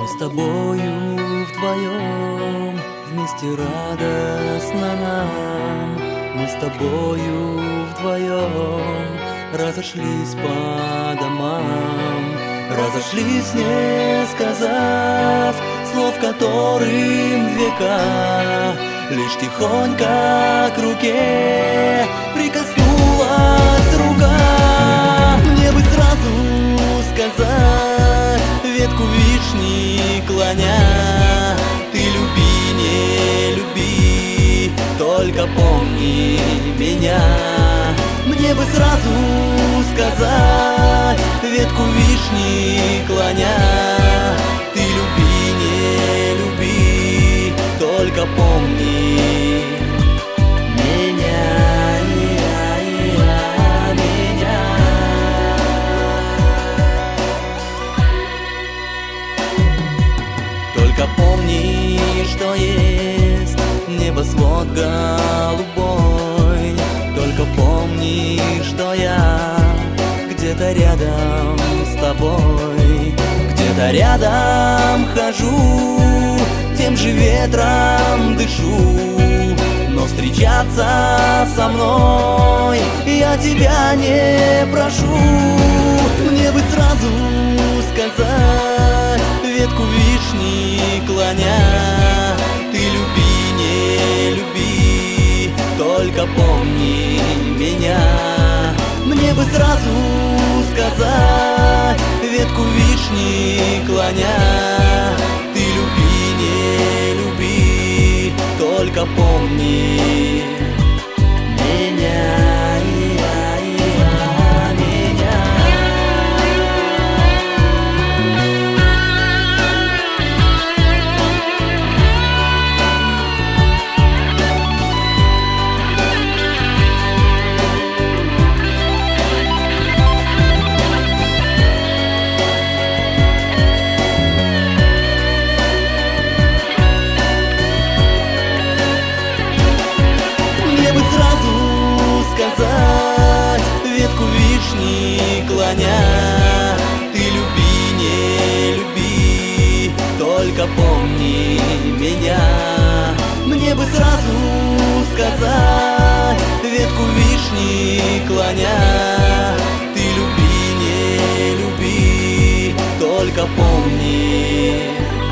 Мы с тобою вдвоем, вместе радостно нам. Мы с тобою вдвоем разошлись по домам. Разошлись, не сказав слов, которым века. Лишь тихонько к руке прикоснулась рука. Мне бы сразу сказать, ветку вишни клоня: ты люби, не люби, только помни меня. Мне бы сразу сказать, ветку вишни клоня: ты люби, не люби, только помни меня, меня. Только помни, что есть небосвод голубой. Только помни, что я где-то рядом с тобой. Где-то рядом хожу, тем же ветром дышу. Но встречаться со мной я тебя не прошу. Мне бы сразу сказать, ветку вишни клоня: ты люби, не люби, только помни меня. Мне бы сразу сказать, ветку вишни клоня: ты люби, не люби, только помни меня. Сказать, ветку вишни клоня: ты люби, не люби, только помни меня. Мне бы сразу сказать, ветку вишни клоня: ты люби, не люби, только помни